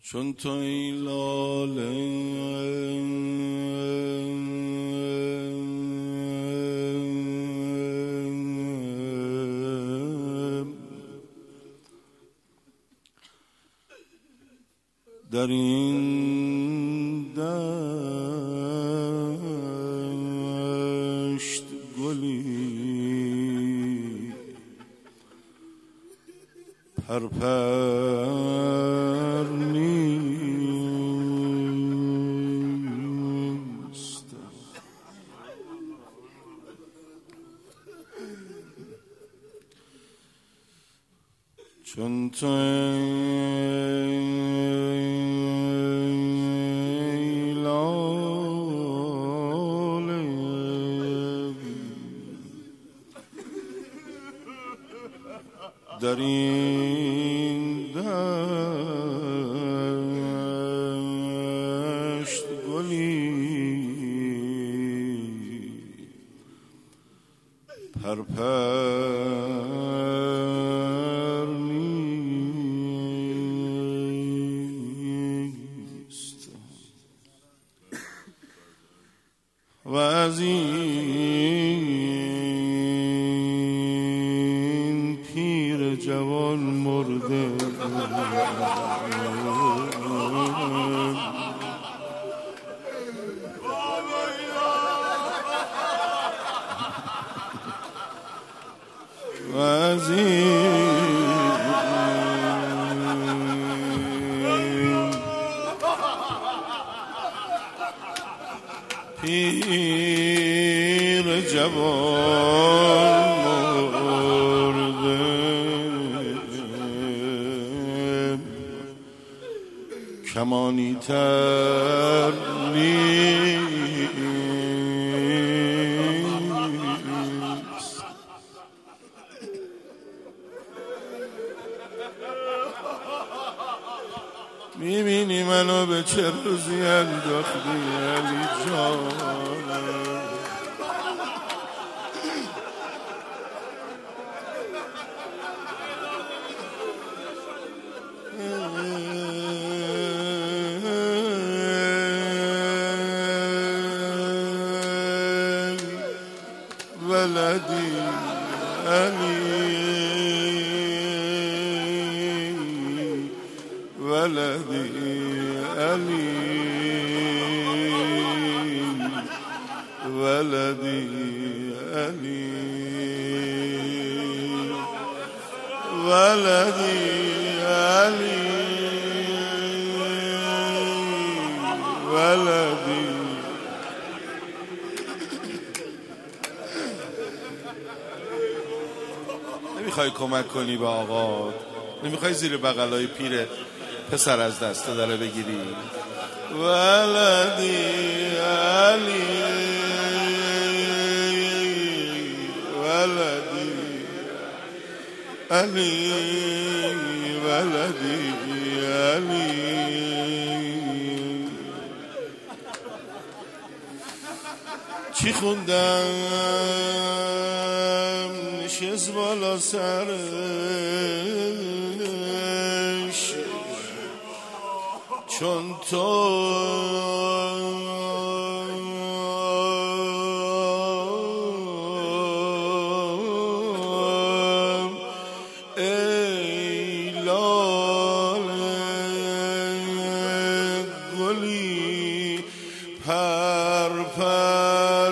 چون تو ای لاله در این دشت گلی پرپر نیست، چون تو ای لاله در این دشت گلی پرپر نیست و از این پیر جوان مرده و از این پیر جوان مرده کمانی تر نیست. میبینی منو به چه روزی انداختی علی جان، ولدی علی ولدی علی ولدی علی ولدی علی ولدی. نمیخوای کمک کنی به آقا؟ نمیخوای زیر بغلای پیر پسر از دست داره بگیری؟ ولدی علی ولدی علی ولدی علی. چی خوندم نشست بالا سرش، چون تو ای لاله گلی پرپر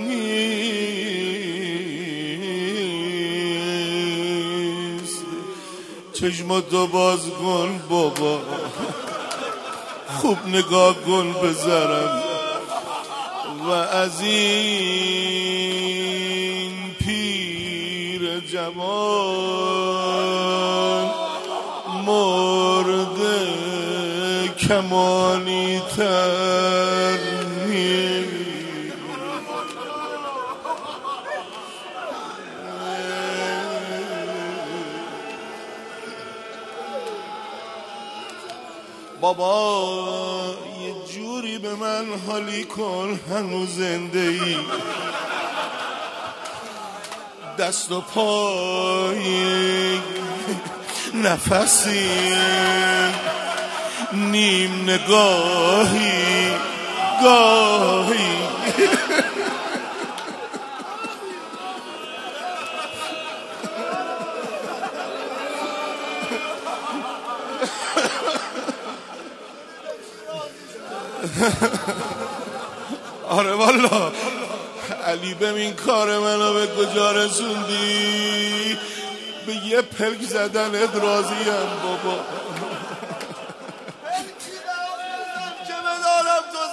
نیست. چشماتو باز کن بابا، خوب نگاه کن بذارم و از این پیر جوان مرده کمانی تر نیست. بابا یه جوری به من حالی کن هنوز زنده ای، دست و پای نفسی نیم نگاهی گاهی آره والا علی ببین کار منو به کجا رسوندی، به یه پلک زدنت راضیم بابا که بدارم تو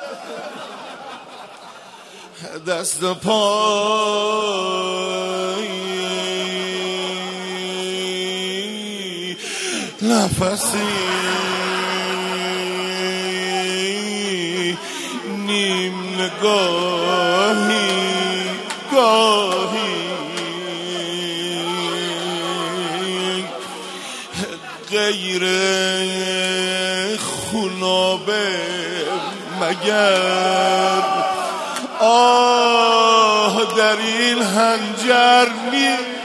زنده دست پای نفسی نیم نگاهی گاهی غیر خونابه مگر آه در این هنجر نیست.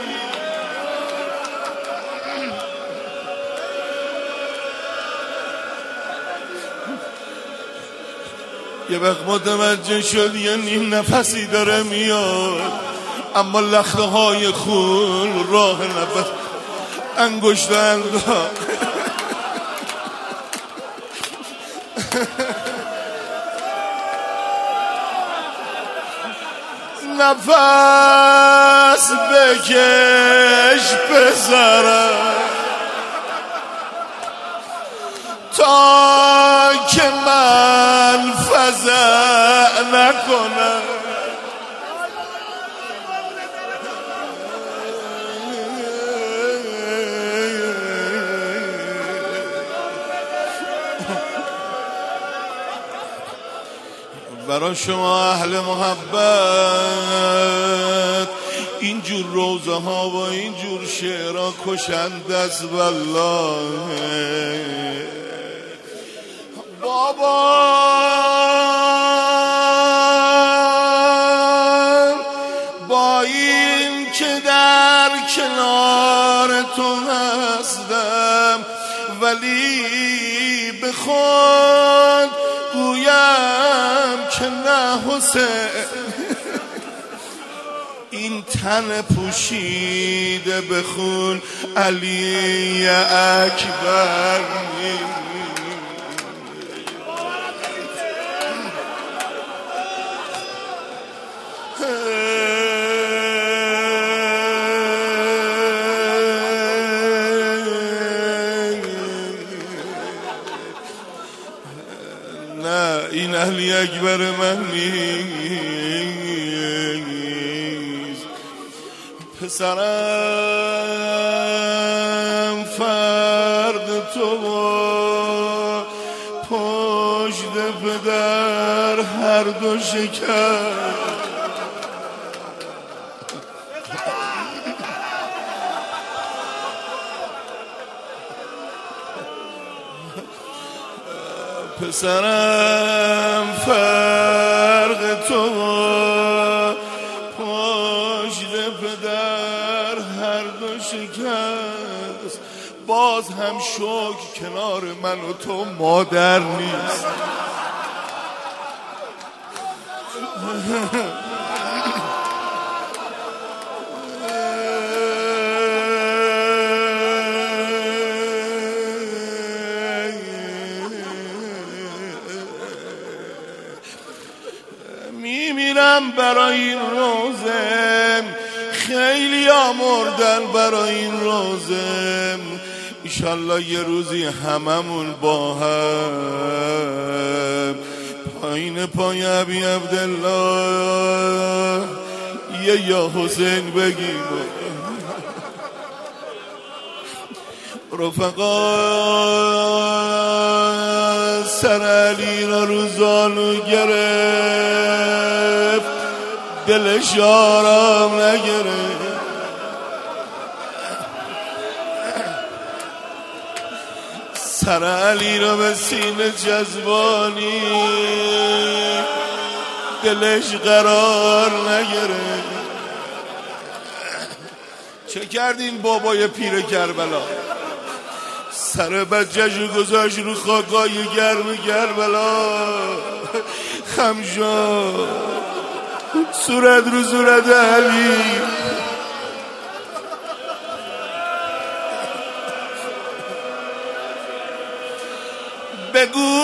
یه وقت متوجه شد یه نیم نفسی داره میاد، اما لخته های خون راه نفس انگشت انداخت نفس بکش پسرم تا که من فزع نکنم. برای شما اهل محبت اینجور روزه ها و اینجور شعرها کشند است والله. بابا با این که در کنار تو هستم ولی به خود گویم که نه حسین این تن پوشیده به خون علی اکبر نه این علی اکبر من نیست. پسرم فرد تو پشت پدر هر دو شکر پسرم فرق تو پشت پدر هر دو شکست، باز هم شکر کنار من و تو مادر نیست. میمیرم برای این روزم، خیلی ها مردن برای این روزم، ایشالله یه روزی هممون با هم پایین پای ابی عبدالله یه یا حسین بگیم. رفقا سر علی را رو زانو گرفت، دلش آرام نگرفت. سر علی را به سینه جذبانی، دلش قرار نگرفت. چه کردین بابای پیر کربلا؟ سر بچه‌شو گذاشت رو خاکای گرم کربلا، خم شد صورت رو صورت علی. بگو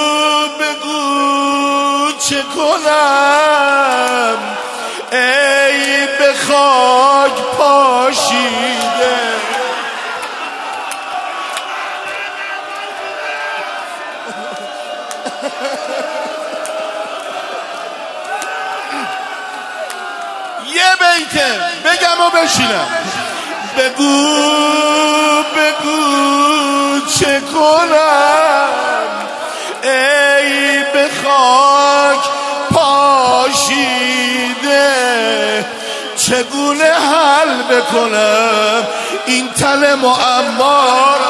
چه کنم ای به خاک پاشیده، یه بیته بگم و بشینم. بگو چه کنم ای به خاک پاشیده، چگونه حل بکنم این تن معما